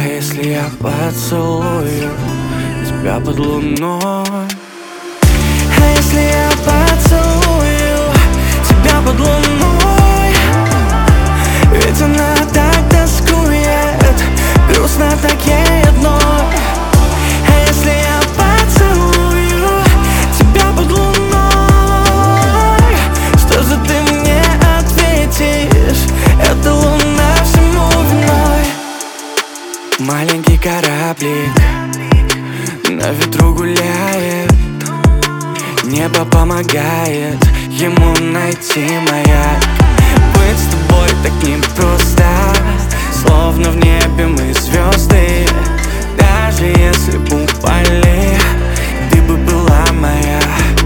если я поцелую тебя под луной? А если я поцелую тебя под луной? Ведь она так тоскует, грустно так ей одной. А если я поцелую тебя под луной, что же ты мне ответишь? Это луна всему виной. Маленький кораблик на ветру гуляет, небо помогает ему найти маяк. Быть с тобой так непросто, словно в небе мы звезды. Даже если бы упали, ты бы была моя.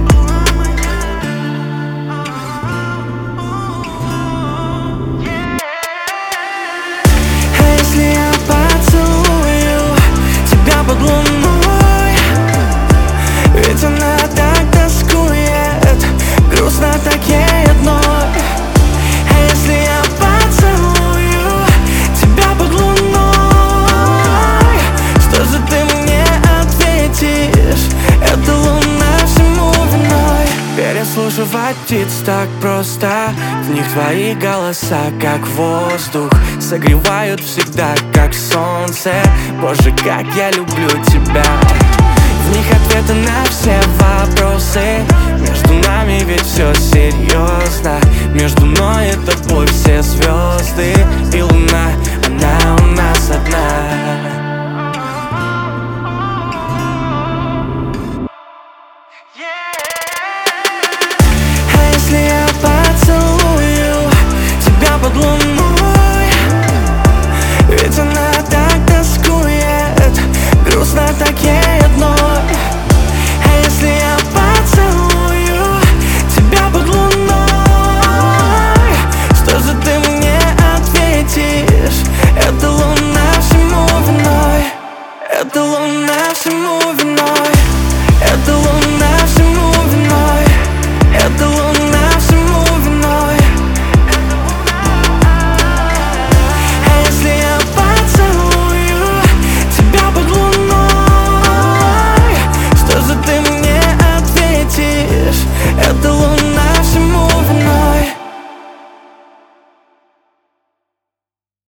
А если я поцелую тебя под луной? Ведь она так тоскует, грустно так ей одной. А если я поцелую тебя под луной, что же ты мне ответишь? Это луна всему виной. Переслушивать птиц так просто, в них твои голоса, как воздух, согревают всегда, как солнце. Боже, как я люблю тебя. В них ответы на все вопросы. Между нами ведь все серьезно. Между мной и тобой все звезды. И луна, она у